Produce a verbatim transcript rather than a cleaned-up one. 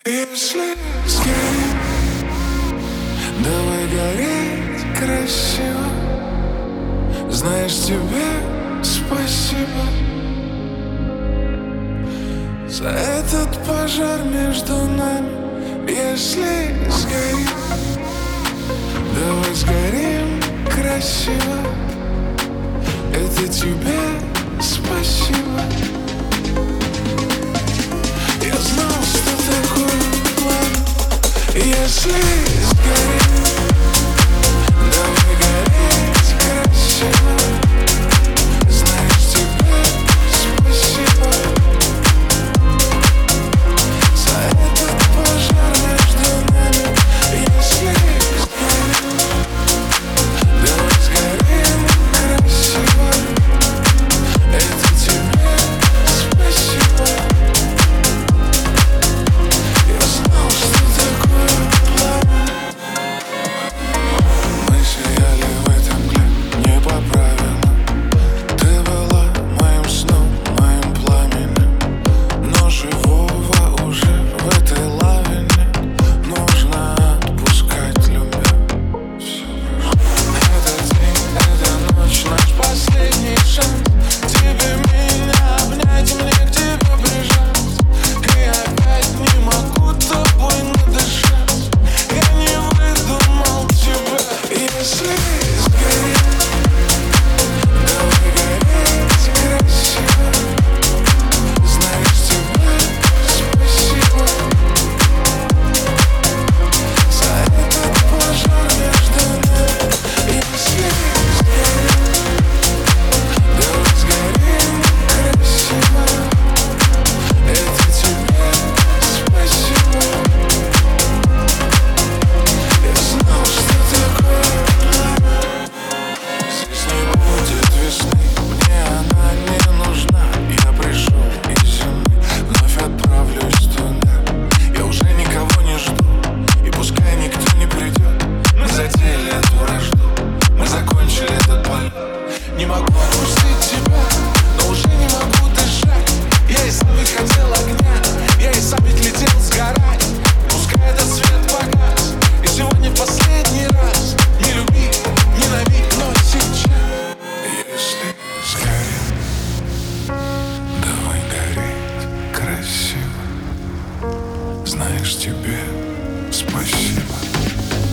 Если сгорим, давай гореть красиво. Знаешь, тебе спасибо за этот пожар между нами. Если сгорим, давай сгорим красиво. Это тебе спасибо. Я знал, что такое пламя. Если сгорим, давай гореть красиво. Знаешь, тебе спасибо за этот пожар между нами. Если сгорим, давай сгорим красиво. Это тебе спасибо. Я знал, что такое пламя. Мы сияли в этом мгле непоправимо. Ты была моим сном, моим пламенем. Но живого уже в этой лавине нужно отпускать, любя. Все прошло. Этот день, эта ночь, наш последний шанс. Тебе меня обнять, мне к тебе прижать. И опять не могу тобой надышать. Я не выдумал тебя. Если сгорим, давай гореть красиво. Знаешь, тебе спасибо за этот пожар между нами. Если сгорим, давай сгорим красиво. Это тебе спасибо. Я знал, что такое пламя. Здесь не будет весны, мне она не нужна. Я пришел из зимы, вновь отправлюсь туда. Я уже никого не жду, и пускай никто не придет. Мы затеяли эту вражду, мы закончили этот полет. Не могу отпустить тебя, но уже не могу дышать. Я и сам ведь хотел огня, я и сам ведь летел сгорать. Пускай этот свет погас, и сегодня в последний раз. Не люби, ненавидь, но сейчас. Если сгорим, давай гореть красиво. Знаешь, тебе спасибо.